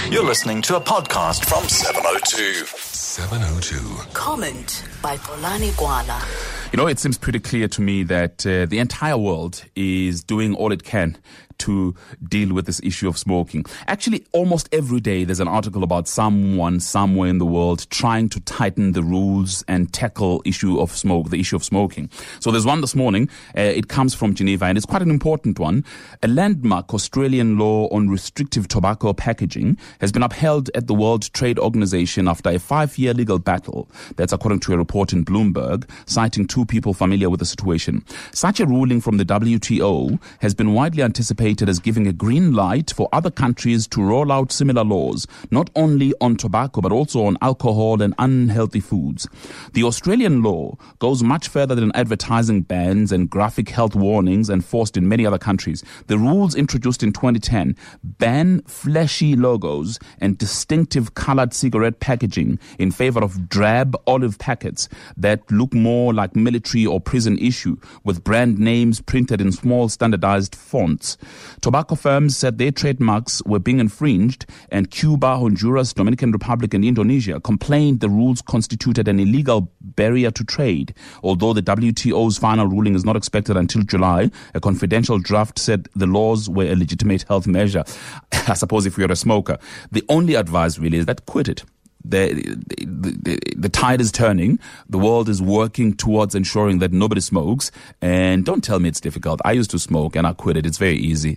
You're listening to a podcast from 702. 702. Comment by Polani Gwala. You know, it seems pretty clear to me that the entire world is doing all it can to deal with this issue of smoking. Actually, almost every day there's an article about someone somewhere in the world trying to tighten the rules and tackle the issue of smoking. So there's one this morning. It comes from Geneva, and it's quite an important one. A landmark Australian law on restrictive tobacco packaging has been upheld at the World Trade Organization after a 5-year legal battle. That's according to a report in Bloomberg, citing two people familiar with the situation. Such a ruling from the WTO has been widely anticipated as giving a green light for other countries to roll out similar laws, not only on tobacco but also on alcohol and unhealthy foods. The Australian law goes much further than advertising bans and graphic health warnings enforced in many other countries. The rules introduced in 2010 ban flashy logos and distinctive colored cigarette packaging in favor of drab olive packets that look more like military or prison issue, with brand names printed in small standardized fonts. Tobacco firms said their trademarks were being infringed, and Cuba, Honduras, Dominican Republic and Indonesia complained the rules constituted an illegal barrier to trade. Although the WTO's final ruling is not expected until July, a confidential draft said the laws were a legitimate health measure. I suppose if you're a smoker, the only advice really is that quit it. The tide is turning. The world is working towards ensuring that nobody smokes. And don't tell me it's difficult. I used to smoke and I quit it. It's very easy.